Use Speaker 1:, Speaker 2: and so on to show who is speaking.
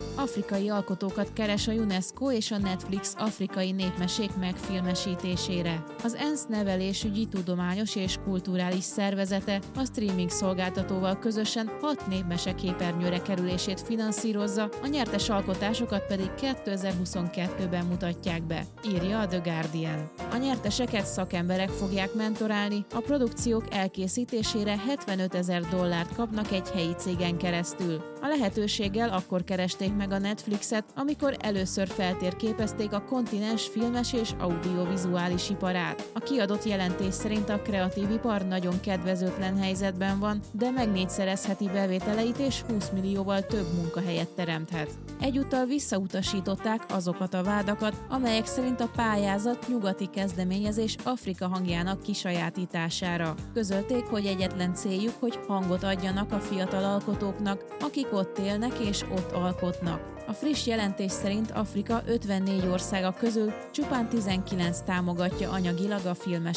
Speaker 1: Afrikai alkotókat keres a UNESCO és a Netflix afrikai népmesék megfilmesítésére. Az ENSZ nevelésügyi, tudományos és kulturális szervezete a streaming szolgáltatóval közösen 6 népmese képernyőre kerülését finanszírozza, a nyertes alkotásokat pedig 2022-ben mutatják be, írja a The Guardian. A nyerteseket szakemberek fogják mentorálni, a produkciók elkészítésére $75,000 kapnak egy helyi cégen keresztül. A lehetőséggel akkor keresték meg a Netflixet, amikor először feltérképezték a kontinens filmes és audiovizuális iparát. A kiadott jelentés szerint a kreatív ipar nagyon kedvezőtlen helyzetben van, de megnégyszerezheti bevételeit és 20 millióval több munkahelyet teremthet. Egyúttal visszautasították azokat a vádakat, amelyek szerint a pályázat nyugati kezdeményezés Afrika hangjának kisajátítására. Közölték, hogy egyetlen céljuk, hogy hangot adjanak a fiatal alkotóknak, akik ott élnek és ott alkotnak. A friss jelentés szerint Afrika 54 országa közül csupán 19 támogatja anyagilag a filmes